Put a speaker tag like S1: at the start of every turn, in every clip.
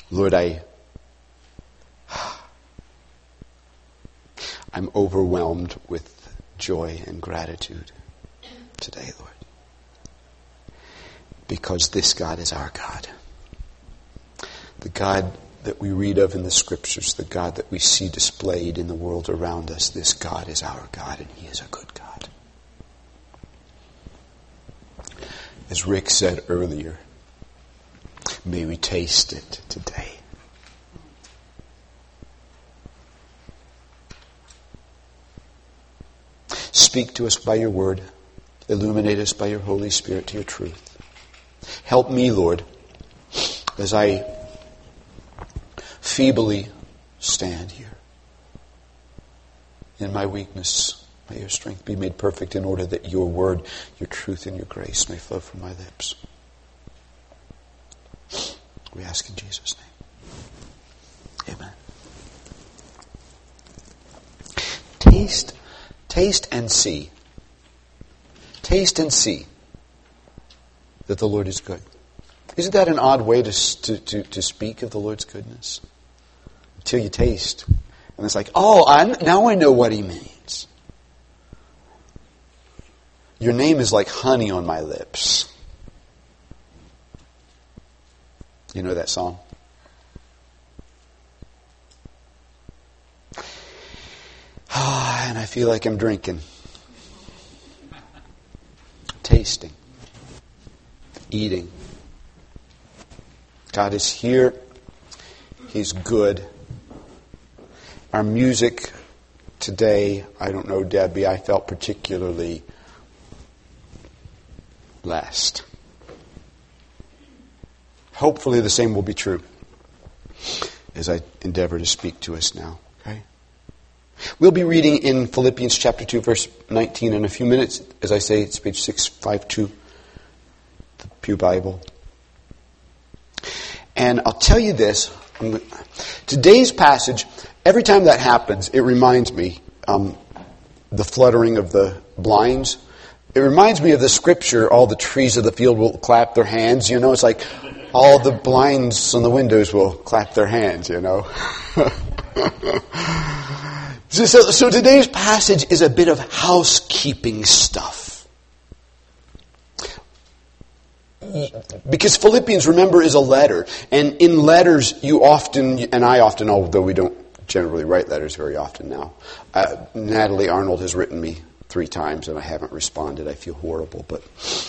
S1: Lord, I'm overwhelmed with joy and gratitude today, Lord. Because this God is our God. The God that we read of in the Scriptures, the God that we see displayed in the world around us, this God is our God, and He is a good God. As Rick said earlier, may we taste it today. Speak to us by your word. Illuminate us by your Holy Spirit to your truth. Help me, Lord, as I feebly stand here. In my weakness, may your strength be made perfect in order that your word, your truth, and your grace may flow from my lips. We ask in Jesus' name. Amen. Taste and see. Taste and see that the Lord is good. Isn't that an odd way to speak of the Lord's goodness? Until you taste. And it's like, now I know what He means. Your name is like honey on my lips. You know that song? And I feel like I'm drinking. Tasting. Eating. God is here. He's good. Our music today, I don't know, Debbie, I felt particularly blessed. Hopefully the same will be true as I endeavor to speak to us now. Okay? We'll be reading in Philippians chapter 2, verse 19 in a few minutes. As I say, it's page 652, the Pew Bible. And I'll tell you this. Today's passage, every time that happens, it reminds me, the fluttering of the blinds. It reminds me of the scripture, all the trees of the field will clap their hands. You know, it's like all the blinds on the windows will clap their hands, you know. So today's passage is a bit of housekeeping stuff. Because Philippians, remember, is a letter. And in letters, you often, and I often, although we don't generally write letters very often now. Natalie Arnold has written me 3 times and I haven't responded. I feel horrible. But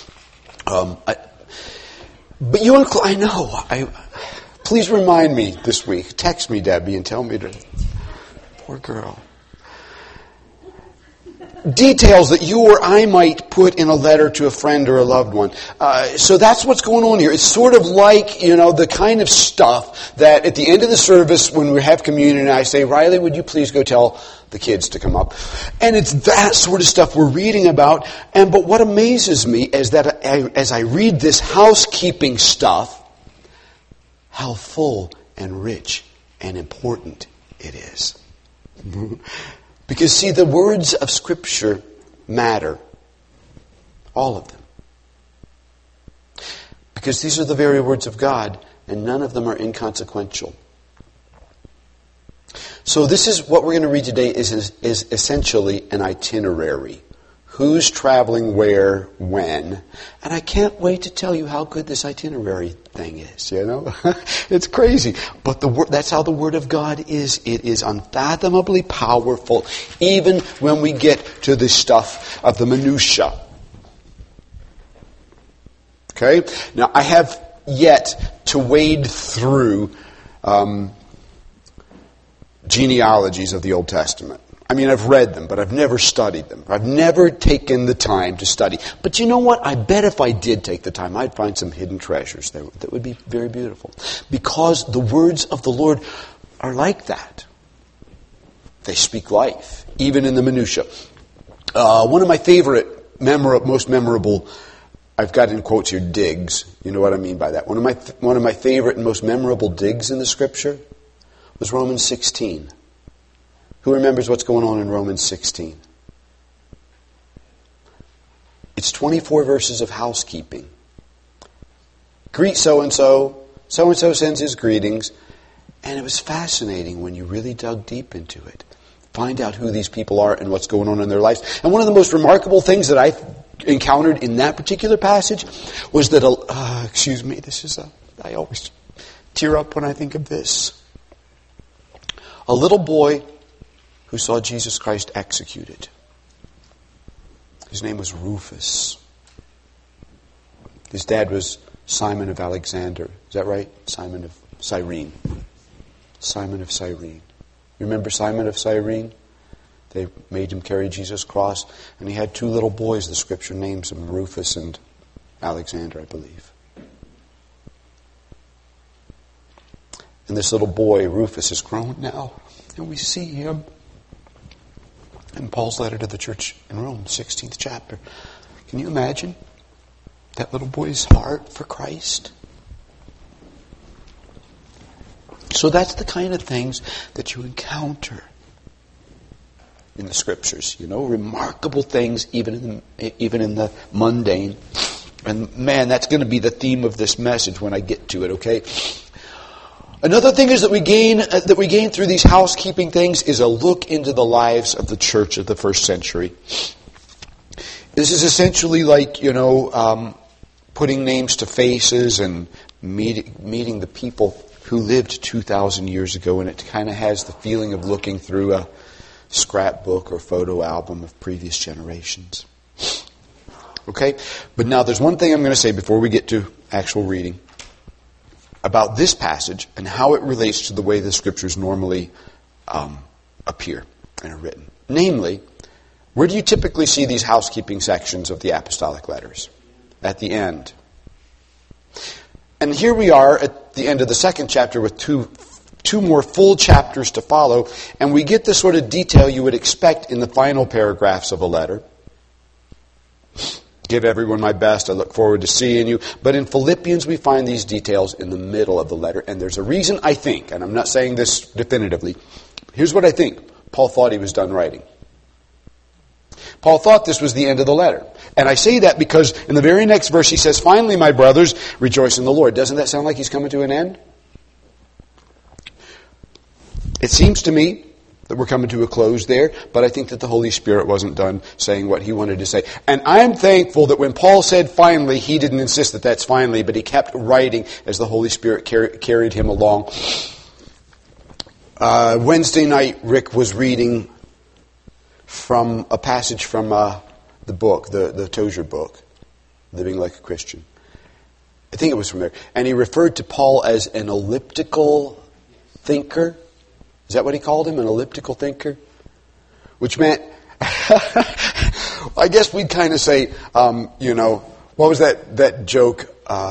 S1: you, I know. Please remind me this week. Text me, Debbie, and tell me to... Poor girl. Details that you or I might put in a letter to a friend or a loved one. So that's what's going on here. It's sort of like, the kind of stuff that at the end of the service when we have communion I say, Riley, would you please go tell the kids to come up? And it's that sort of stuff we're reading about. But what amazes me is that as I read this housekeeping stuff, how full and rich and important it is. Because, see, the words of Scripture matter. All of them. Because these are the very words of God, and none of them are inconsequential. So this is what we're going to read today is essentially an itinerary. Who's traveling where, when. And I can't wait to tell you how good this itinerary thing is, It's crazy. But that's how the Word of God is. It is unfathomably powerful, even when we get to the stuff of the minutiae. Okay? Now, I have yet to wade through genealogies of the Old Testament. I mean, I've read them, but I've never studied them. I've never taken the time to study. But you know what? I bet if I did take the time, I'd find some hidden treasures that would be very beautiful. Because the words of the Lord are like that. They speak life, even in the minutiae. One of my favorite, most memorable, I've got in quotes here, digs. You know what I mean by that. One of my favorite and most memorable digs in the Scripture was Romans 16. Who remembers what's going on in Romans 16? It's 24 verses of housekeeping. Greet so-and-so. So-and-so sends his greetings. And it was fascinating when you really dug deep into it. Find out who these people are and what's going on in their lives. And one of the most remarkable things that I encountered in that particular passage was that, I always tear up when I think of this. A little boy who saw Jesus Christ executed. His name was Rufus. His dad was Simon of Alexander. Is that right? Simon of Cyrene. Simon of Cyrene. You remember Simon of Cyrene? They made him carry Jesus' cross. And he had two little boys, the scripture names them, Rufus and Alexander, I believe. And this little boy, Rufus, is grown now. And we see him in Paul's letter to the church in Rome, 16th chapter. Can you imagine that little boy's heart for Christ? So that's the kind of things that you encounter in the Scriptures. Remarkable things even in the mundane. And man, that's going to be the theme of this message when I get to it, okay? Another thing is that we gain through these housekeeping things is a look into the lives of the church of the first century. This is essentially like, putting names to faces and meeting the people who lived 2,000 years ago, and it kind of has the feeling of looking through a scrapbook or photo album of previous generations. Okay? But now there's one thing I'm going to say before we get to actual reading about this passage and how it relates to the way the Scriptures normally appear and are written. Namely, where do you typically see these housekeeping sections of the apostolic letters? At the end. And here we are at the end of the second chapter with two more full chapters to follow, and we get the sort of detail you would expect in the final paragraphs of a letter. Give everyone my best. I look forward to seeing you. But in Philippians, we find these details in the middle of the letter. And there's a reason, I think, and I'm not saying this definitively. Here's what I think. Paul thought he was done writing. Paul thought this was the end of the letter. And I say that because in the very next verse he says, "Finally, my brothers, rejoice in the Lord." Doesn't that sound like he's coming to an end? It seems to me that we're coming to a close there, but I think that the Holy Spirit wasn't done saying what he wanted to say. And I'm thankful that when Paul said finally, he didn't insist that that's finally, but he kept writing as the Holy Spirit carried him along. Wednesday night, Rick was reading from a passage from the book, the Tozer book, Living Like a Christian. I think it was from there. And he referred to Paul as an elliptical thinker. Is that what he called him? An elliptical thinker? Which meant, I guess we'd kind of say, what was that joke?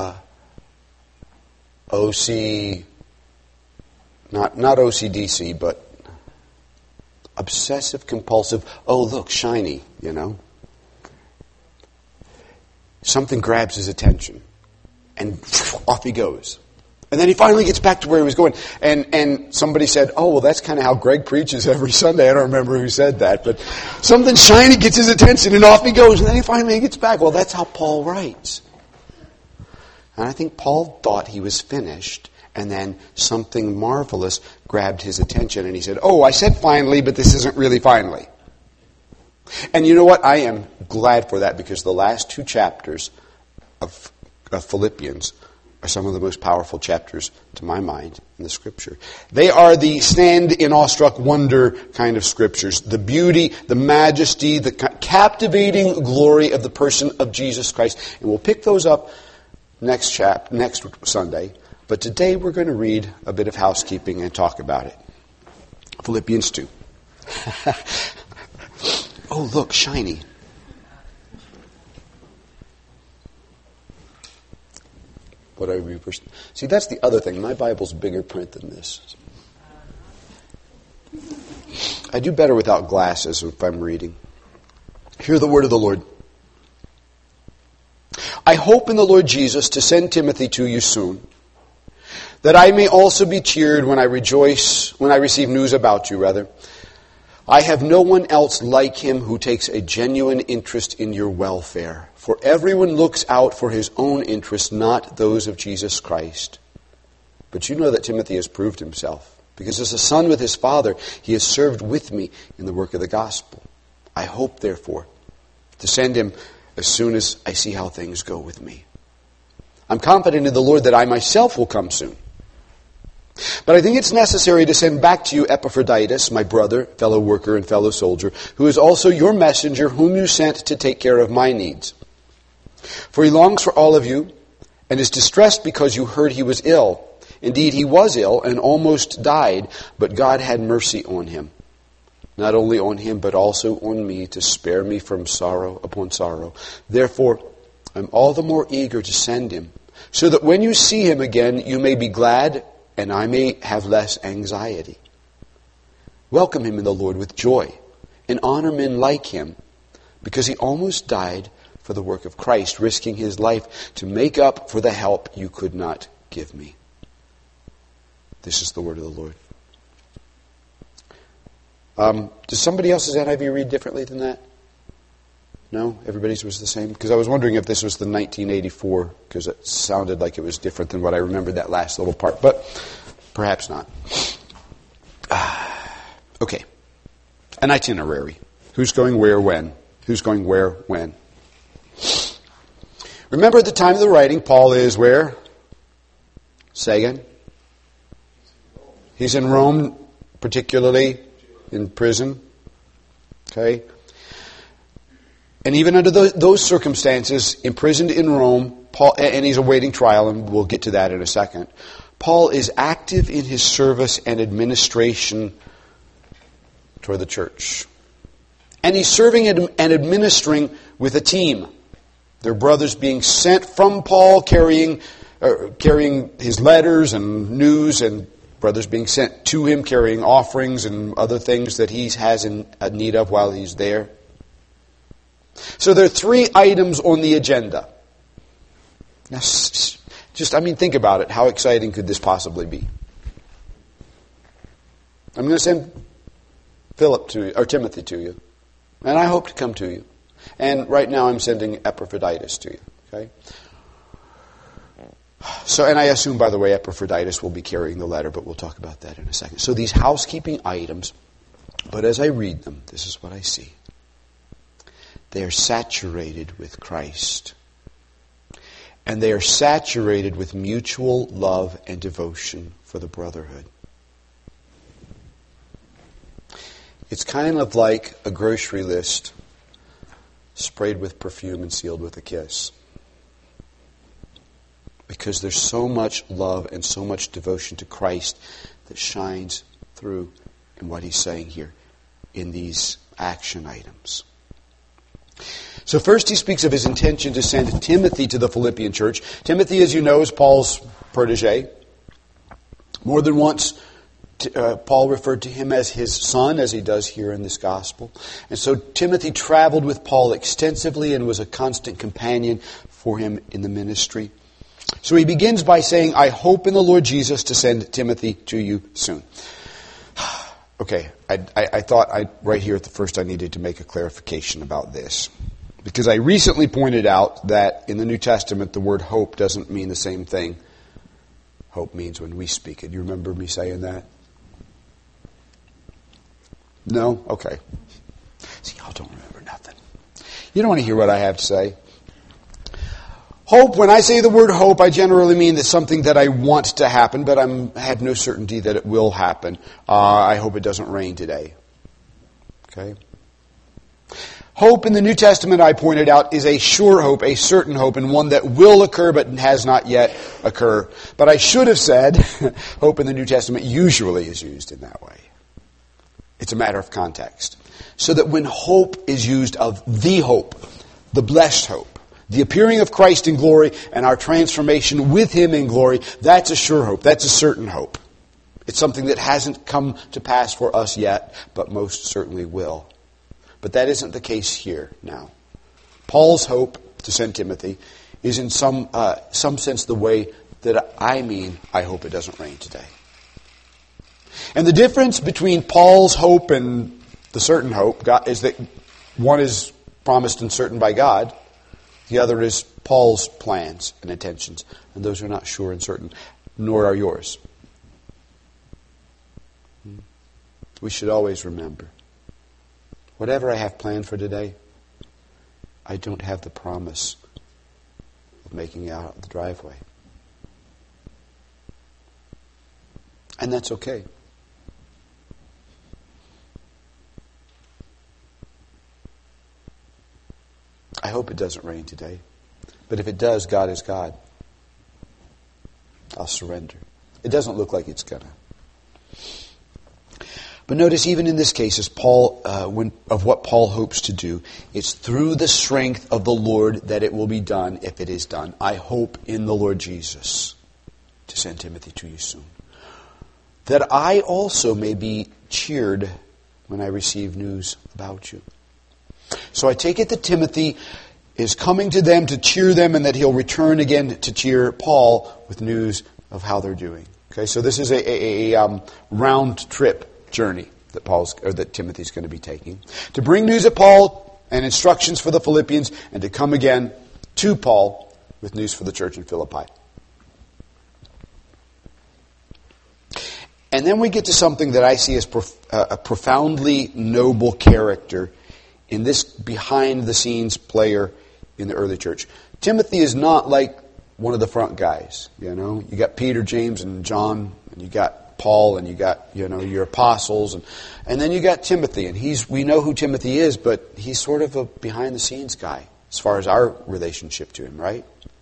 S1: OC, not OCDC, but obsessive compulsive. Oh, look, shiny, Something grabs his attention, and off he goes. And then he finally gets back to where he was going. And somebody said, "Oh, well, that's kind of how Greg preaches every Sunday." I don't remember who said that, but something shiny gets his attention, and off he goes. And then he finally gets back. Well, that's how Paul writes. And I think Paul thought he was finished, and then something marvelous grabbed his attention, and he said, "Oh, I said finally, but this isn't really finally." And you know what? I am glad for that, because the last two chapters of Philippians are some of the most powerful chapters, to my mind, in the Scripture. They are the stand in awestruck wonder kind of Scriptures. The beauty, the majesty, the captivating glory of the person of Jesus Christ. And we'll pick those up next Sunday. But today we're going to read a bit of housekeeping and talk about it. Philippians 2. Oh, look, shiny. What I reversed. See, that's the other thing. My Bible's bigger print than this. I do better without glasses if I'm reading. Hear the word of the Lord. I hope in the Lord Jesus to send Timothy to you soon, that I may also be cheered when I receive news about you, rather. I have no one else like him who takes a genuine interest in your welfare. For everyone looks out for his own interests, not those of Jesus Christ. But you know that Timothy has proved himself, because as a son with his father, he has served with me in the work of the gospel. I hope, therefore, to send him as soon as I see how things go with me. I'm confident in the Lord that I myself will come soon. But I think it's necessary to send back to you Epaphroditus, my brother, fellow worker, and fellow soldier, who is also your messenger, whom you sent to take care of my needs. For he longs for all of you, and is distressed because you heard he was ill. Indeed, he was ill and almost died, but God had mercy on him. Not only on him, but also on me, to spare me from sorrow upon sorrow. Therefore, I'm all the more eager to send him, so that when you see him again, you may be glad, and I may have less anxiety. Welcome him in the Lord with joy, and honor men like him, because he almost died for the work of Christ, risking his life to make up for the help you could not give me. This is the word of the Lord. Does somebody else's NIV read differently than that? No? Everybody's was the same? Because I was wondering if this was the 1984, because it sounded like it was different than what I remembered that last little part, but perhaps not. Okay. An itinerary. Who's going where, when? Who's going where, when? Remember, at the time of the writing, Paul is where? Say again? He's in Rome, particularly in prison. Okay? And even under those circumstances, imprisoned in Rome, Paul, and he's awaiting trial, and we'll get to that in a second, Paul is active in his service and administration toward the church. And he's serving and administering with a team. There are brothers being sent from Paul, carrying his letters and news, and brothers being sent to him, carrying offerings and other things that he has in need of while he's there. So there are 3 items on the agenda. Now, think about it. How exciting could this possibly be? I'm going to send Philip to you, or Timothy to you, and I hope to come to you. And right now I'm sending Epaphroditus to you. Okay? So, and I assume, by the way, Epaphroditus will be carrying the letter, but we'll talk about that in a second. So these housekeeping items, but as I read them, this is what I see. They are saturated with Christ. And they are saturated with mutual love and devotion for the brotherhood. It's kind of like a grocery list sprayed with perfume and sealed with a kiss. Because there's so much love and so much devotion to Christ that shines through in what he's saying here in these action items. So first he speaks of his intention to send Timothy to the Philippian church. Timothy, as you know, is Paul's protege. More than once, Paul referred to him as his son, as he does here in this gospel. And so Timothy traveled with Paul extensively and was a constant companion for him in the ministry. So he begins by saying, I hope in the Lord Jesus to send Timothy to you soon. Okay, I thought right here at the first I needed to make a clarification about this. Because I recently pointed out that in the New Testament the word hope doesn't mean the same thing hope means when we speak it. You remember me saying that? No? Okay. See, y'all don't remember nothing. You don't want to hear what I have to say. Hope, when I say the word hope, I generally mean that something that I want to happen, but I have no certainty that it will happen. I hope it doesn't rain today. Okay? Hope in the New Testament, I pointed out, is a sure hope, a certain hope, and one that will occur but has not yet occurred. But I should have said, hope in the New Testament usually is used in that way. It's a matter of context. So that when hope is used of the hope, the blessed hope, the appearing of Christ in glory and our transformation with Him in glory, that's a sure hope. That's a certain hope. It's something that hasn't come to pass for us yet, but most certainly will. But that isn't the case here now. Paul's hope to send Timothy is in some sense the way that I mean I hope it doesn't rain today. And the difference between Paul's hope and the certain hope is that one is promised and certain by God. The other is Paul's plans and intentions, and those are not sure and certain. nor are yours. We should always remember, whatever I have planned for today, I don't have the promise of making it out the driveway. And that's okay. I hope it doesn't rain today. But if it does, God is God. I'll surrender. It doesn't look like it's going to. But notice, even in this case, of what Paul hopes to do, it's through the strength of the Lord that it will be done if it is done. I hope in the Lord Jesus to send Timothy to you soon, that I also may be cheered when I receive news about you. So I take it that Timothy is coming to them to cheer them, and that he'll return again to cheer Paul with news of how they're doing. Okay, so this is a round trip journey that Timothy's going to be taking, to bring news of Paul and instructions for the Philippians, and to come again to Paul with news for the church in Philippi. And then we get to something that I see as a profoundly noble character in this behind-the-scenes player in the early church. Timothy is not like one of the front guys. You know, you got Peter, James, and John, and you got Paul, and you got your apostles, and then you got Timothy. And we know who Timothy is, but he's sort of a behind-the-scenes guy as far as our relationship to him, right?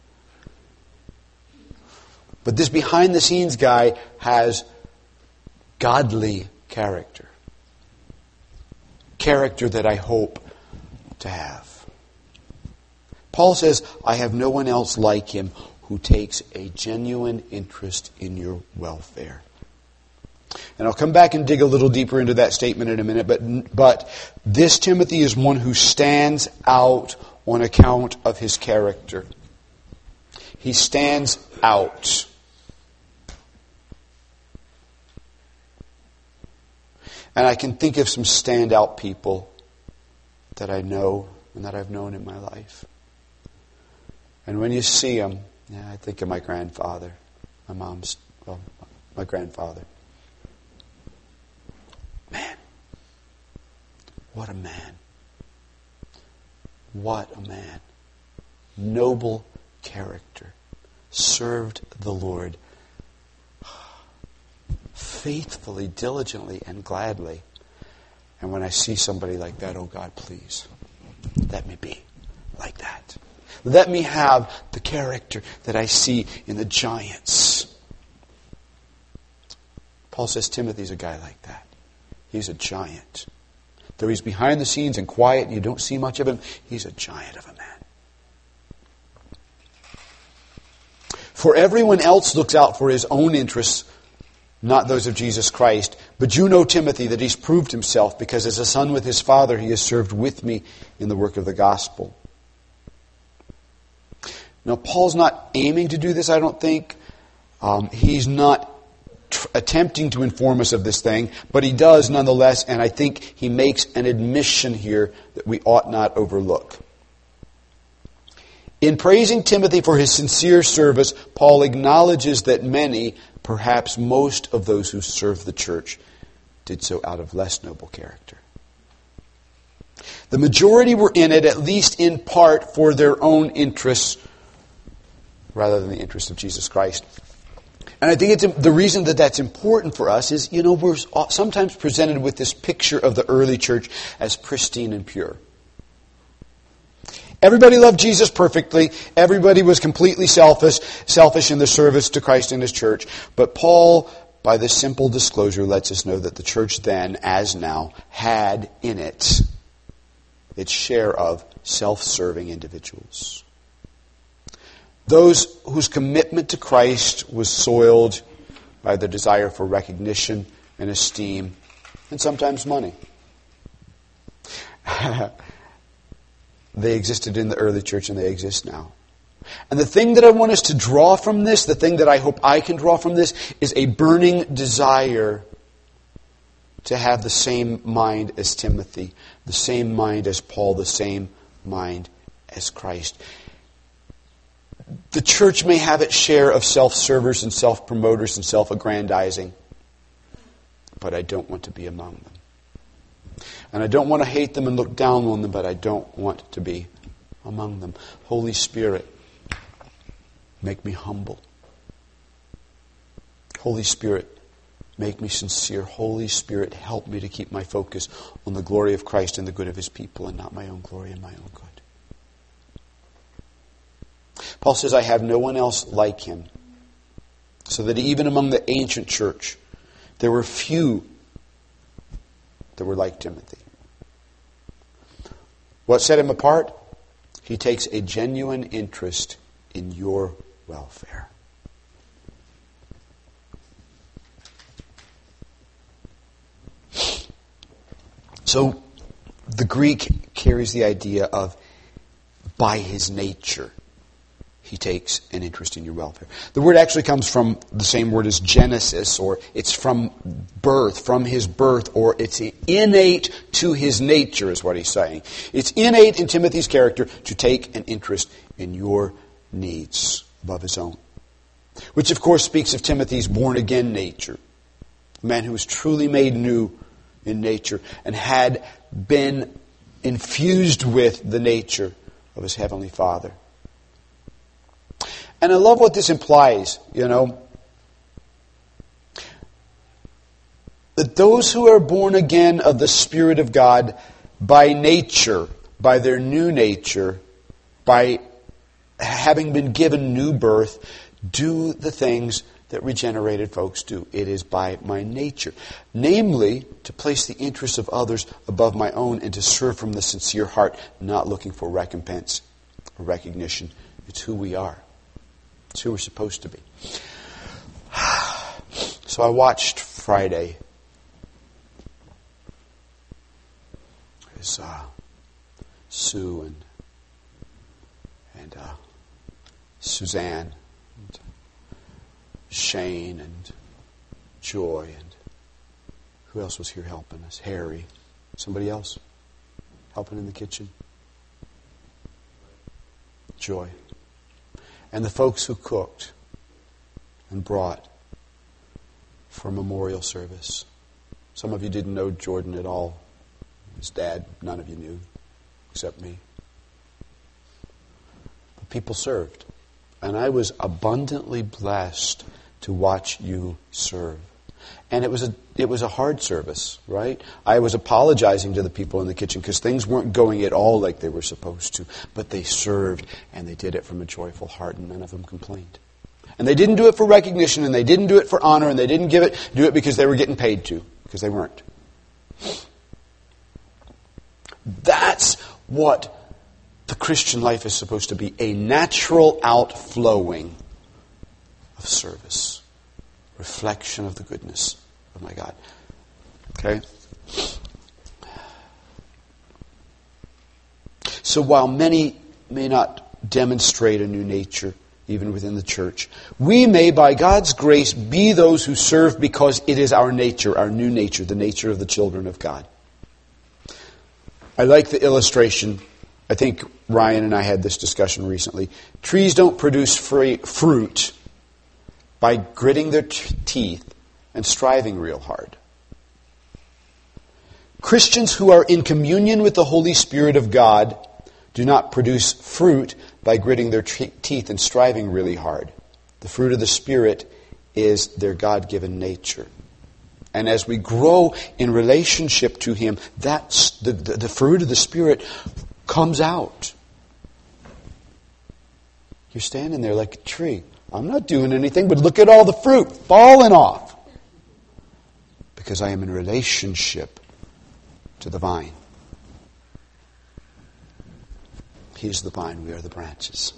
S1: But this behind-the-scenes guy has godly character. Character that I hope to have. Paul says, I have no one else like him who takes a genuine interest in your welfare. And I'll come back and dig a little deeper into that statement in a minute, but this Timothy is one who stands out on account of his character. He stands out. And I can think of some standout people that I know and that I've known in my life. And when you see them, I think of my grandfather, my grandfather. Man, what a man. What a man. Noble character. Served the Lord faithfully, diligently, and gladly. And when I see somebody like that, oh God, please, let me be like that. Let me have the character that I see in the giants. Paul says Timothy's a guy like that. He's a giant. Though he's behind the scenes and quiet and you don't see much of him, he's a giant of a man. For everyone else looks out for his own interests, not those of Jesus Christ. But you know Timothy, that he's proved himself, because as a son with his father, he has served with me in the work of the gospel. Now, Paul's not aiming to do this, I don't think. He's not attempting to inform us of this thing, but he does nonetheless, and I think he makes an admission here that we ought not overlook. In praising Timothy for his sincere service, Paul acknowledges that many, perhaps most of those who serve the church, did so out of less noble character. The majority were in it, at least in part, for their own interests, rather than the interest of Jesus Christ. And I think the reason that that's important for us is, we're sometimes presented with this picture of the early church as pristine and pure. Everybody loved Jesus perfectly. Everybody was completely selfish in the service to Christ and His church. But Paul, by this simple disclosure, lets us know that the church then, as now, had in it its share of self-serving individuals. Those whose commitment to Christ was soiled by the desire for recognition and esteem, and sometimes money. They existed in the early church and they exist now. And the thing that I want us to draw from this, the thing that I hope I can draw from this, is a burning desire to have the same mind as Timothy, the same mind as Paul, the same mind as Christ. The church may have its share of self-servers and self-promoters and self-aggrandizing, but I don't want to be among them. And I don't want to hate them and look down on them, but I don't want to be among them. Holy Spirit, make me humble. Holy Spirit, make me sincere. Holy Spirit, help me to keep my focus on the glory of Christ and the good of His people and not my own glory and my own good. Paul says, I have no one else like him. So that even among the ancient church, there were few that were like Timothy. What set him apart? He takes a genuine interest in your welfare. So the Greek carries the idea of by his nature, he takes an interest in your welfare. The word actually comes from the same word as Genesis, or it's from birth, from his birth, or it's innate to his nature, is what he's saying. It's innate in Timothy's character to take an interest in your needs above his own. Which, of course, speaks of Timothy's born-again nature. A man who was truly made new in nature and had been infused with the nature of his heavenly Father. And I love what this implies, that those who are born again of the Spirit of God by nature, by their new nature, by having been given new birth, do the things that regenerated folks do. It is by my nature. Namely, to place the interests of others above my own and to serve from the sincere heart, not looking for recompense or recognition. It's who we are. It's who we're supposed to be. So I watched Friday. There's Sue and Suzanne and Shane and Joy and who else was here helping us? Harry. Somebody else helping in the kitchen? Joy. And the folks who cooked and brought for memorial service. Some of you didn't know Jordan at all. His dad, none of you knew, except me. But people served. And I was abundantly blessed to watch you serve. And it was a hard service, right? I was apologizing to the people in the kitchen because things weren't going at all like they were supposed to. But they served, and they did it from a joyful heart, and none of them complained. And they didn't do it for recognition, and they didn't do it for honor, and they didn't do it because they were getting paid to, because they weren't. That's what the Christian life is supposed to be, a natural outflowing of service. Reflection of the goodness of my God. Okay? So while many may not demonstrate a new nature, even within the church, we may, by God's grace, be those who serve because it is our nature, our new nature, the nature of the children of God. I like the illustration. I think Ryan and I had this discussion recently. Trees don't produce fruit by gritting their teeth and striving real hard. Christians who are in communion with the Holy Spirit of God do not produce fruit by gritting their teeth and striving really hard. The fruit of the Spirit is their God-given nature. And as we grow in relationship to Him, that's the fruit of the Spirit comes out. You're standing there like a tree. I'm not doing anything, but look at all the fruit falling off. Because I am in relationship to the vine. He is the vine, we are the branches.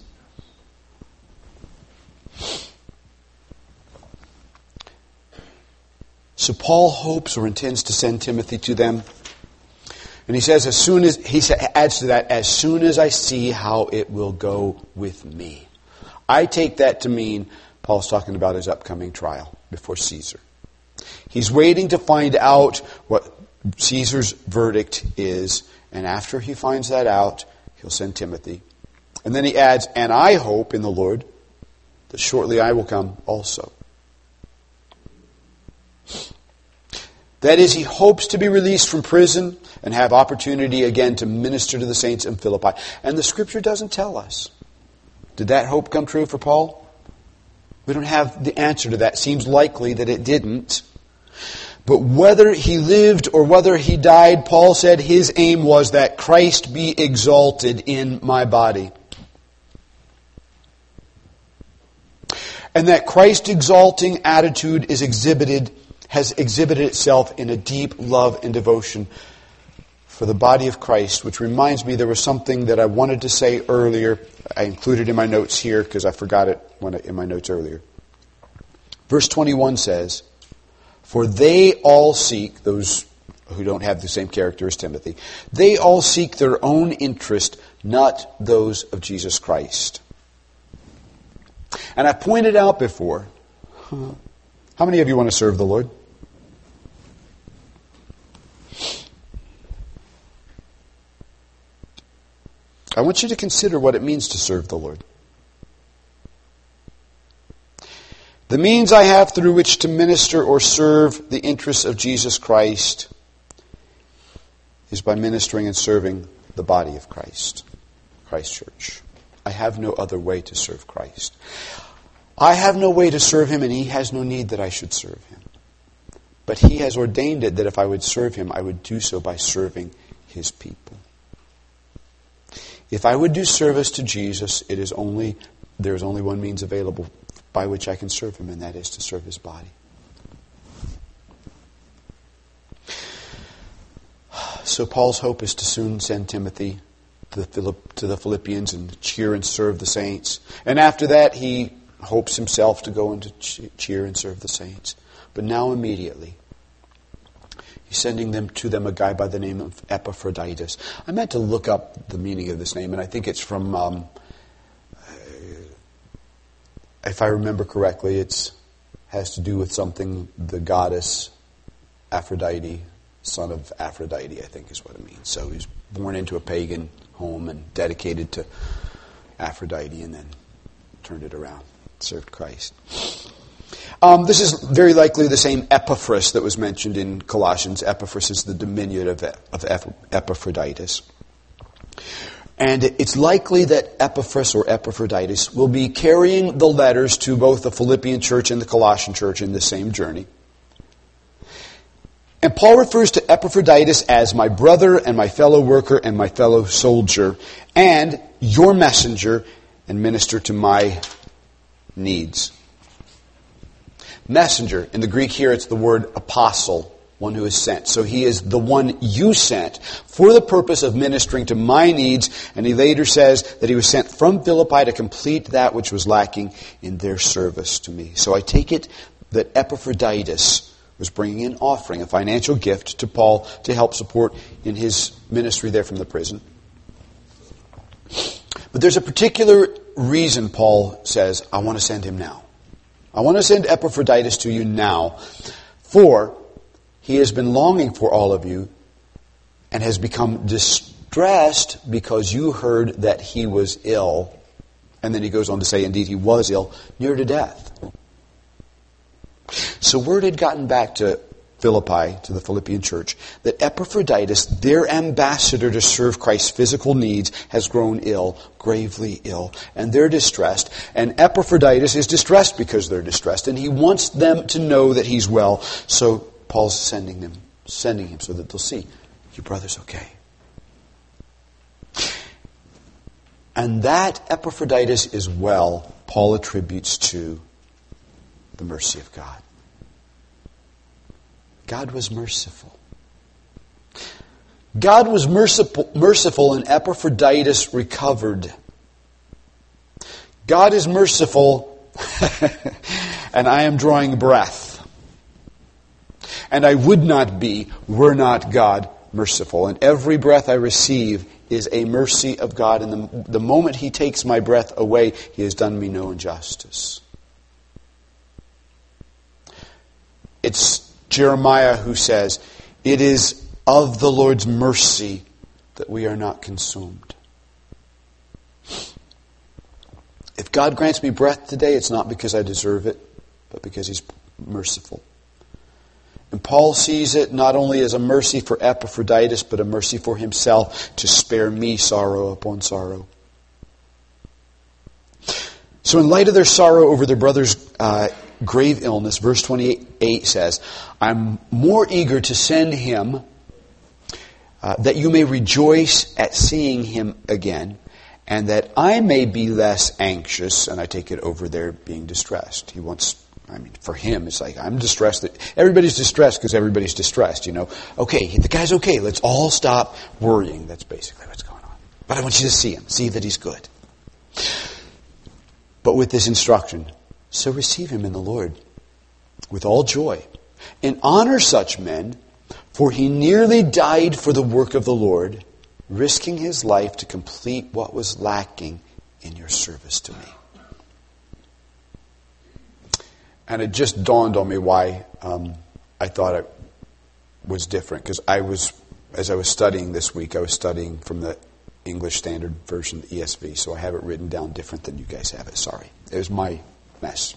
S1: So Paul hopes or intends to send Timothy to them. And he says, adds to that, as soon as I see how it will go with me. I take that to mean Paul's talking about his upcoming trial before Caesar. He's waiting to find out what Caesar's verdict is, and after he finds that out, he'll send Timothy. And then he adds, and I hope in the Lord that shortly I will come also. That is, he hopes to be released from prison and have opportunity again to minister to the saints in Philippi. And the Scripture doesn't tell us. Did that hope come true for Paul? We don't have the answer to that. Seems likely that it didn't. But whether he lived or whether he died, Paul said his aim was that Christ be exalted in my body. And that Christ-exalting attitude has exhibited itself in a deep love and devotion for the body of Christ, which reminds me there was something that I wanted to say earlier. I included in my notes here because I forgot it in my notes earlier. Verse 21 says, for they all seek, those who don't have the same character as Timothy, they all seek their own interest, not those of Jesus Christ. And I pointed out before, how many of you want to serve the Lord? I want you to consider what it means to serve the Lord. The means I have through which to minister or serve the interests of Jesus Christ is by ministering and serving the body of Christ, Christ Church. I have no other way to serve Christ. I have no way to serve Him, and He has no need that I should serve Him. But He has ordained it that if I would serve Him, I would do so by serving His people. If I would do service to Jesus, there is only one means available by which I can serve Him, and that is to serve His body. So Paul's hope is to soon send Timothy to the Philippians and cheer and serve the saints. And after that, he hopes himself to go and to cheer and serve the saints. But now immediately, he's sending to them a guy by the name of Epaphroditus. I meant to look up the meaning of this name, and I think it's from, if I remember correctly, it has to do with something, the goddess Aphrodite, son of Aphrodite, I think is what it means. So he was born into a pagan home and dedicated to Aphrodite, and then turned it around, served Christ. This is very likely the same Epaphras that was mentioned in Colossians. Epaphras is the diminutive of Epaphroditus. And it's likely that Epaphras or Epaphroditus will be carrying the letters to both the Philippian church and the Colossian church in the same journey. And Paul refers to Epaphroditus as my brother and my fellow worker and my fellow soldier and your messenger and minister to my needs. Messenger, in the Greek here it's the word apostle, one who is sent. So he is the one you sent for the purpose of ministering to my needs. And he later says that he was sent from Philippi to complete that which was lacking in their service to me. So I take it that Epaphroditus was bringing an offering, a financial gift to Paul to help support in his ministry there from the prison. But there's a particular reason Paul says, I want to send him now. I want to send Epaphroditus to you now, for he has been longing for all of you and has become distressed because you heard that he was ill. And then he goes on to say, indeed, he was ill, near to death. So word had gotten back to Philippi, to the Philippian church, that Epaphroditus, their ambassador to serve Christ's physical needs, has grown ill, gravely ill, and they're distressed. And Epaphroditus is distressed because they're distressed, and he wants them to know that he's well. So Paul's sending him so that they'll see, your brother's okay. And that Epaphroditus is well, Paul attributes to the mercy of God. God was merciful. God was merciful and Epaphroditus recovered. God is merciful and I am drawing breath. And I would not be were not God merciful. And every breath I receive is a mercy of God. And the moment He takes my breath away, He has done me no injustice. It's Jeremiah who says, it is of the Lord's mercy that we are not consumed. If God grants me breath today, it's not because I deserve it, but because He's merciful. And Paul sees it not only as a mercy for Epaphroditus, but a mercy for himself to spare me sorrow upon sorrow. So in light of their sorrow over their brother's grave illness, verse 28 says, I'm more eager to send him that you may rejoice at seeing him again, and that I may be less anxious, and I take it over there being distressed. He wants, for him, it's like, I'm distressed. Everybody's distressed because everybody's distressed, Okay, the guy's okay. Let's all stop worrying. That's basically what's going on. But I want you to see him. See that he's good. But with this instruction, so receive him in the Lord with all joy, and honor such men, for he nearly died for the work of the Lord, risking his life to complete what was lacking in your service to me. And it just dawned on me why I thought it was different. Because as I was studying this week, I was studying from the English Standard Version, the ESV. So I have it written down different than you guys have it. Sorry. It was my mess.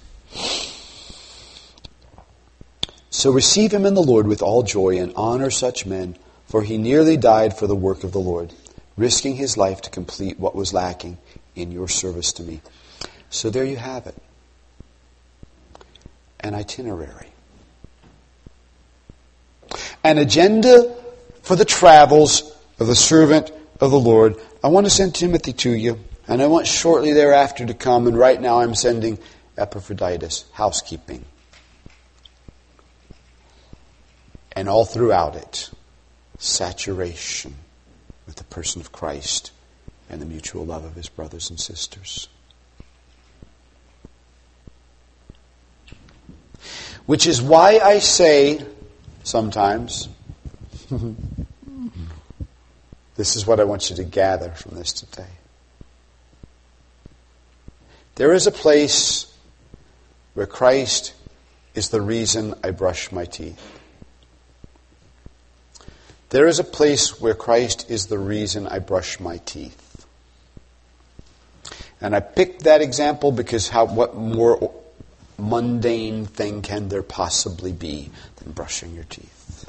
S1: So receive him in the Lord with all joy and honor such men, for he nearly died for the work of the Lord, risking his life to complete what was lacking in your service to me. So there you have it. An itinerary. An agenda for the travels of the servant of the Lord. I want to send Timothy to you, and I want shortly thereafter to come, and right now I'm sending Epaphroditus, housekeeping. And all throughout it, saturation with the person of Christ and the mutual love of his brothers and sisters. Which is why I say sometimes, this is what I want you to gather from this today. There is a place where Christ is the reason I brush my teeth. There is a place where Christ is the reason I brush my teeth. And I picked that example because what more mundane thing can there possibly be than brushing your teeth?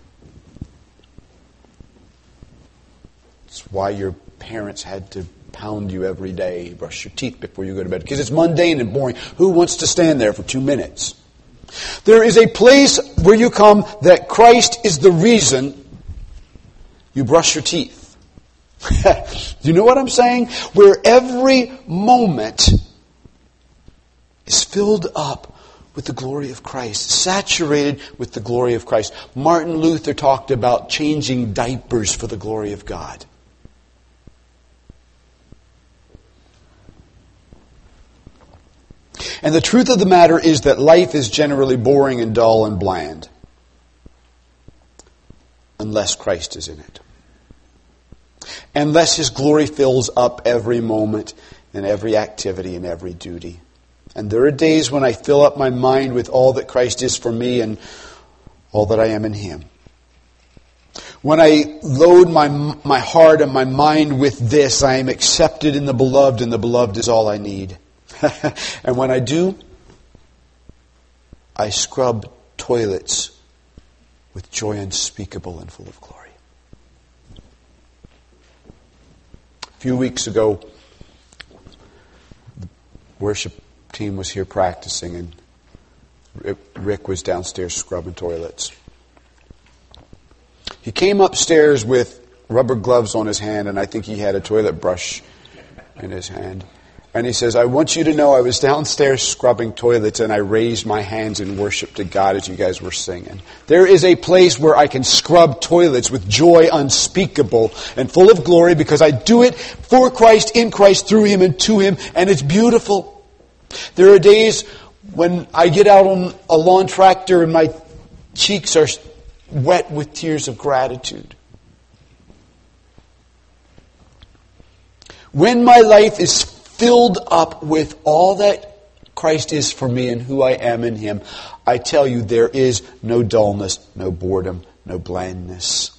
S1: It's why your parents had to pound you every day, brush your teeth before you go to bed, because it's mundane and boring. Who wants to stand there for 2 minutes? There is a place where you come that Christ is the reason you brush your teeth. Do you know what I'm saying? Where every moment is filled up with the glory of Christ, saturated with the glory of Christ. Martin Luther talked about changing diapers for the glory of God. And the truth of the matter is that life is generally boring and dull and bland, unless Christ is in it. Unless His glory fills up every moment and every activity and every duty. And there are days when I fill up my mind with all that Christ is for me and all that I am in Him. When I load my heart and my mind with this, I am accepted in the Beloved, and the Beloved is all I need. And when I do, I scrub toilets with joy unspeakable and full of glory. A few weeks ago, the worship team was here practicing, and Rick was downstairs scrubbing toilets. He came upstairs with rubber gloves on his hand, and I think he had a toilet brush in his hand. And he says, I want you to know I was downstairs scrubbing toilets, and I raised my hands in worship to God as you guys were singing. There is a place where I can scrub toilets with joy unspeakable and full of glory, because I do it for Christ, in Christ, through Him, and to Him, and it's beautiful. There are days when I get out on a lawn tractor and my cheeks are wet with tears of gratitude. When my life is filled up with all that Christ is for me and who I am in Him, I tell you, there is no dullness, no boredom, no blandness.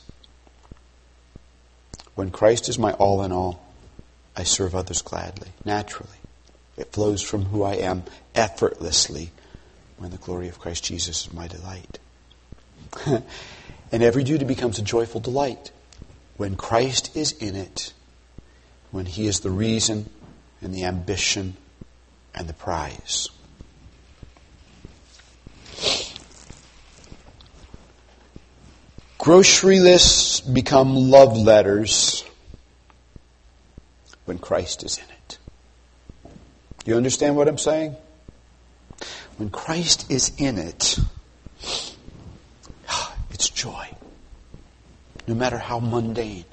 S1: When Christ is my all in all, I serve others gladly, naturally. It flows from who I am effortlessly when the glory of Christ Jesus is my delight. And every duty becomes a joyful delight when Christ is in it, when He is the reason and the ambition and the prize. Grocery lists become love letters when Christ is in it. Do you understand what I'm saying? When Christ is in it, it's joy. No matter how mundane.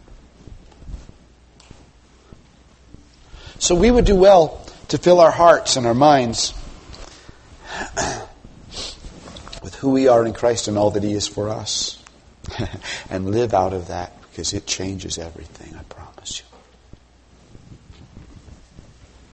S1: So we would do well to fill our hearts and our minds with who we are in Christ and all that He is for us. And live out of that, because it changes everything, I promise.